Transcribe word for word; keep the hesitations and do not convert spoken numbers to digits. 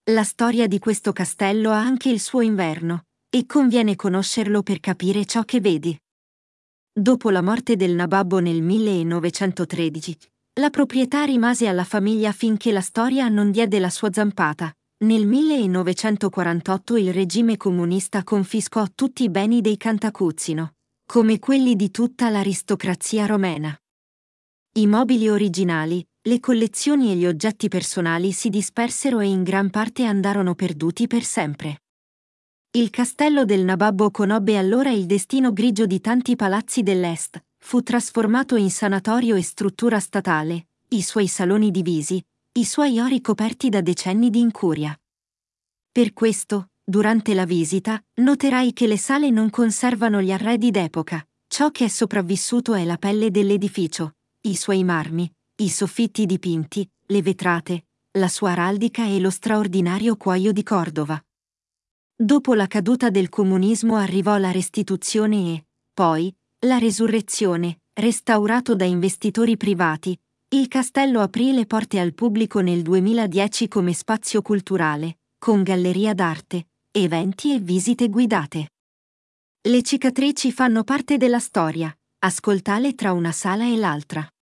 La storia di questo castello ha anche il suo inverno, e conviene conoscerlo per capire ciò che vedi. Dopo la morte del nababbo nel millenovecentotredici, la proprietà rimase alla famiglia finché la storia non diede la sua zampata. Nel millenovecentoquarantotto il regime comunista confiscò tutti i beni dei Cantacuzino, come quelli di tutta l'aristocrazia romena. I mobili originali, le collezioni e gli oggetti personali si dispersero e in gran parte andarono perduti per sempre. Il castello del nababbo conobbe allora il destino grigio di tanti palazzi dell'Est, fu trasformato in sanatorio e struttura statale, i suoi saloni divisi, i suoi ori coperti da decenni di incuria. Per questo, durante la visita, noterai che le sale non conservano gli arredi d'epoca, ciò che è sopravvissuto è la pelle dell'edificio, i suoi marmi, i soffitti dipinti, le vetrate, la sua araldica e lo straordinario cuoio di Cordova. Dopo la caduta del comunismo arrivò la restituzione e, poi, la resurrezione, restaurato da investitori privati. Il castello aprì le porte al pubblico nel duemiladieci come spazio culturale, con galleria d'arte, eventi e visite guidate. Le cicatrici fanno parte della storia, ascoltale tra una sala e l'altra.